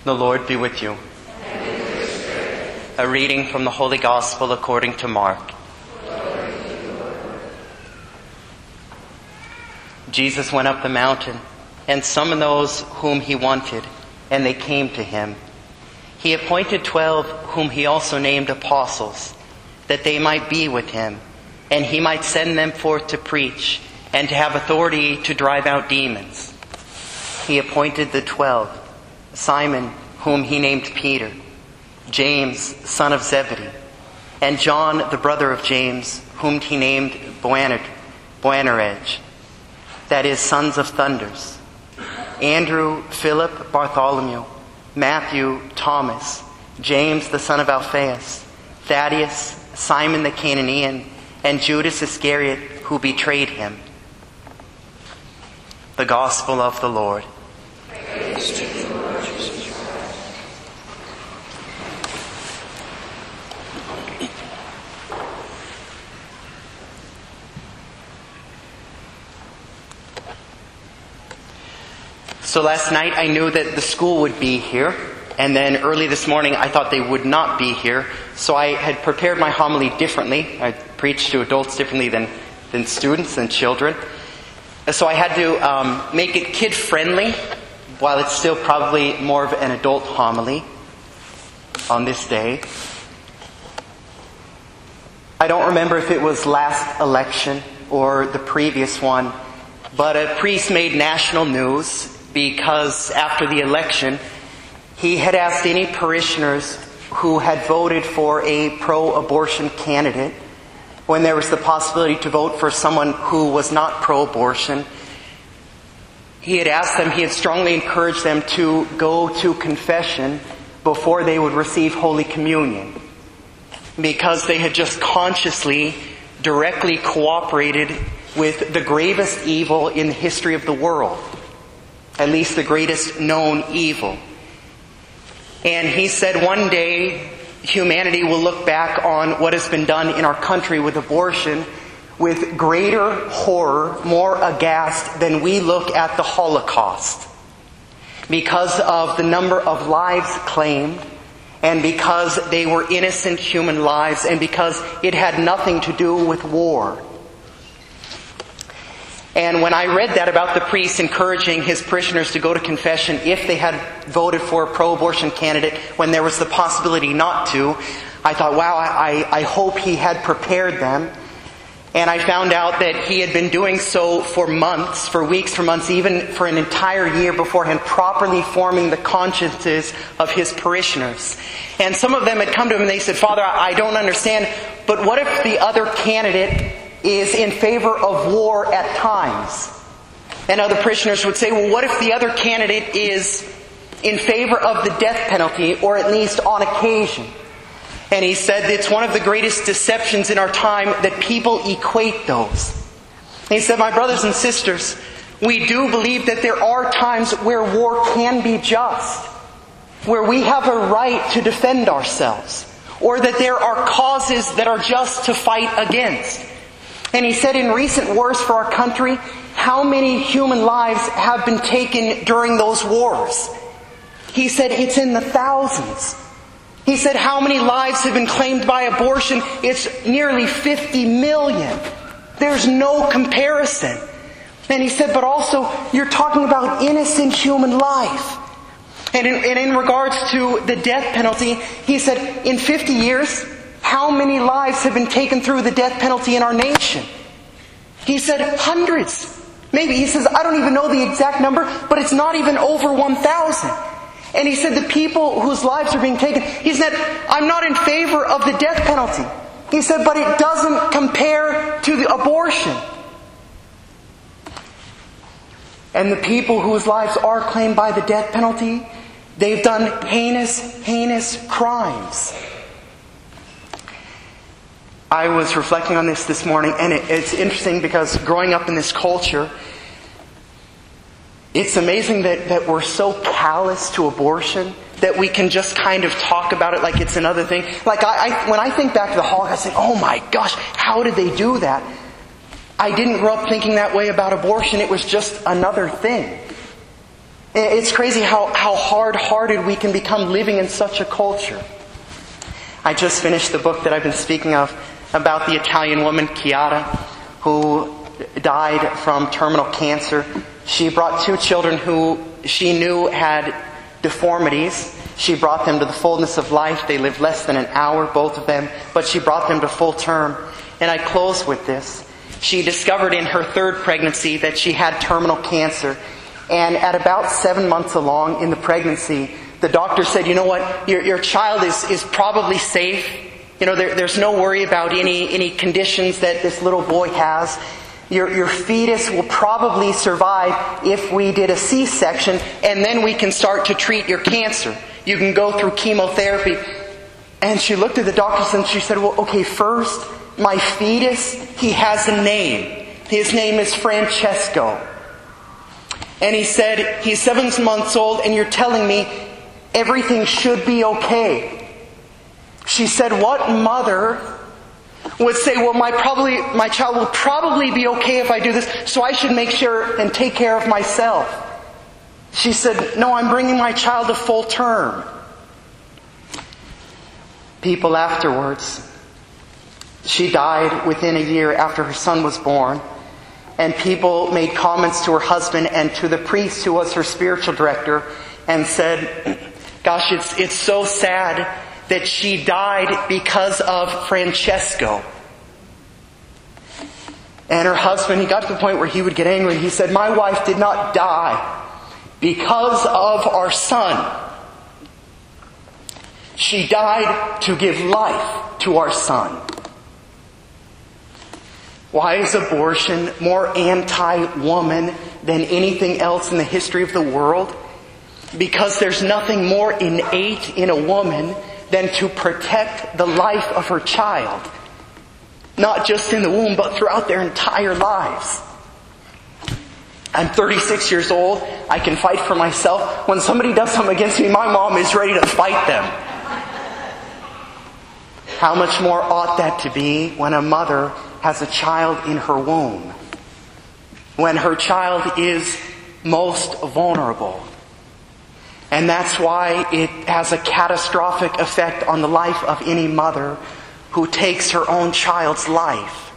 The Lord be with you. A reading from the Holy Gospel according to Mark. Jesus went up the mountain and summoned those whom he wanted, and they came to him. He appointed 12 whom he also named apostles, that they might be with him, and he might send them forth to preach and to have authority to drive out demons. He appointed the 12, Simon, whom he named Peter, James, son of Zebedee, and John, the brother of James, whom he named Boanerges, that is, sons of thunders, Andrew, Philip, Bartholomew, Matthew, Thomas, James, the son of Alphaeus, Thaddeus, Simon the Canaanian, and Judas Iscariot, who betrayed him. The Gospel of the Lord. Praise to you, Lord Jesus Christ. So last night I knew that the school would be here, and then early this morning I thought they would not be here, so I had prepared my homily differently. I preach to adults differently than students and children. So I had to make it kid-friendly, while it's still probably more of an adult homily on this day. I don't remember if it was last election or the previous one, but a priest made national news because after the election, he had asked any parishioners who had voted for a pro-abortion candidate, when there was the possibility to vote for someone who was not pro-abortion, he had strongly encouraged them to go to confession before they would receive Holy Communion, because they had just consciously, directly cooperated with the gravest evil in the history of the world, at least the greatest known evil. And he said one day humanity will look back on what has been done in our country with abortion with greater horror, more aghast than we look at the Holocaust, because of the number of lives claimed, and because they were innocent human lives, and because it had nothing to do with war. And when I read that about the priest encouraging his parishioners to go to confession if they had voted for a pro-abortion candidate when there was the possibility not to, I thought, wow, I hope he had prepared them. And I found out that he had been doing so for months, for weeks, for months, even for an entire year beforehand, properly forming the consciences of his parishioners. And some of them had come to him and they said, Father, I don't understand, but what if the other candidate is in favor of war at times? And other parishioners would say, well, what if the other candidate is in favor of the death penalty, or at least on occasion? And he said it's one of the greatest deceptions in our time that people equate those. And he said, my brothers and sisters, we do believe that there are times where war can be just, where we have a right to defend ourselves, or that there are causes that are just to fight against. And he said in recent wars for our country, how many human lives have been taken during those wars? He said it's in the thousands. He said how many lives have been claimed by abortion? It's nearly 50 million. There's no comparison. And he said, but also you're talking about innocent human life. And in regards to the death penalty, he said in 50 years, how many lives have been taken through the death penalty in our nation? He said hundreds. Maybe, he says, I don't even know the exact number, but it's not even over 1,000. And he said the people whose lives are being taken, he said, I'm not in favor of the death penalty. He said, but it doesn't compare to the abortion. And the people whose lives are claimed by the death penalty, they've done heinous crimes. I was reflecting on this morning, and it's interesting because growing up in this culture, it's amazing that we're so callous to abortion that we can just kind of talk about it like it's another thing. Like when I think back to the Holocaust, I think, oh my gosh, how did they do that? I didn't grow up thinking that way about abortion. It was just another thing. It's crazy how hard-hearted we can become living in such a culture. I just finished the book that I've been speaking of about the Italian woman, Chiara, who died from terminal cancer. She brought 2 children who she knew had deformities. She brought them to the fullness of life. They lived less than an hour, both of them, but she brought them to full term. And I close with this. She discovered in her 3rd pregnancy that she had terminal cancer. And at about 7 months along in the pregnancy, the doctor said, you know what, your child is probably safe. There's no worry about any conditions that this little boy has. Your fetus will probably survive if we did a C-section, and then we can start to treat your cancer. You can go through chemotherapy. And she looked at the doctors and she said, well, okay, first, my fetus, he has a name. His name is Francesco. And he said, he's 7 months old, and you're telling me everything should be okay. She said, what mother would say, well, my child will probably be okay if I do this, so I should make sure and take care of myself. She said, no, I'm bringing my child to full term. People afterwards, she died within a year after her son was born, and people made comments to her husband and to the priest who was her spiritual director and said, gosh, it's so sad that she died because of Francesco. And her husband, he got to the point where he would get angry. He said, my wife did not die because of our son. She died to give life to our son. Why is abortion more anti-woman than anything else in the history of the world? Because there's nothing more innate in a woman than to protect the life of her child. Not just in the womb, but throughout their entire lives. I'm 36 years old. I can fight for myself. When somebody does something against me, my mom is ready to fight them. How much more ought that to be when a mother has a child in her womb? When her child is most vulnerable. And that's why it has a catastrophic effect on the life of any mother who takes her own child's life.